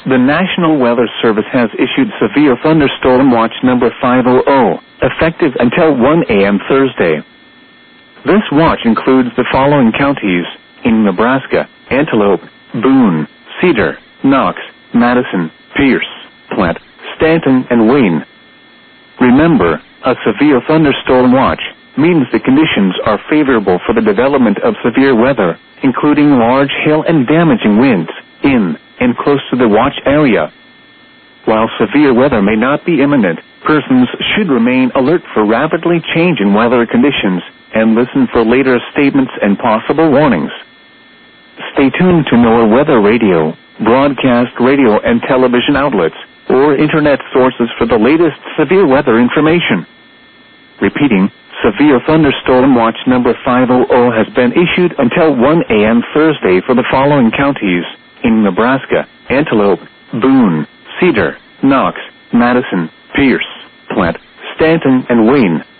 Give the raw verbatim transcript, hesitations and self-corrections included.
The National Weather Service has issued Severe Thunderstorm Watch number five hundred, effective until one a m Thursday. This watch includes the following counties in Nebraska: Antelope, Boone, Cedar, Knox, Madison, Pierce, Platte, Stanton, and Wayne. Remember, a severe thunderstorm watch means the conditions are favorable for the development of severe weather, including large hail and damaging winds, in and close to the watch area. While severe weather may not be imminent, persons should remain alert for rapidly changing weather conditions and listen for later statements and possible warnings. Stay tuned to NOAA Weather Radio, broadcast radio and television outlets, or internet sources for the latest severe weather information. Repeating, Severe Thunderstorm Watch number five hundred has been issued until one a m Thursday for the following counties in Nebraska: Antelope, Boone, Cedar, Knox, Madison, Pierce, Platte, Stanton, and Wayne.